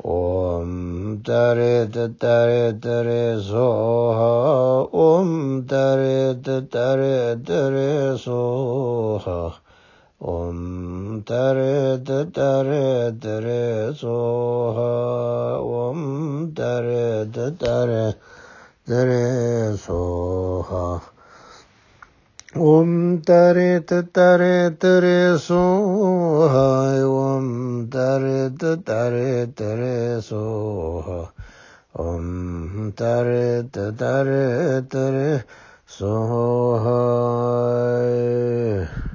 Om Tare Tare Tare Soha. Om Tare Tare Tare Soha. Om Tare Tare Tare Soha. Om Tare Tare Tare Soha. Om Tare Tare Tare Soha. Om Tare Tare Tare Soha. Om Tare Tare Tare Soha.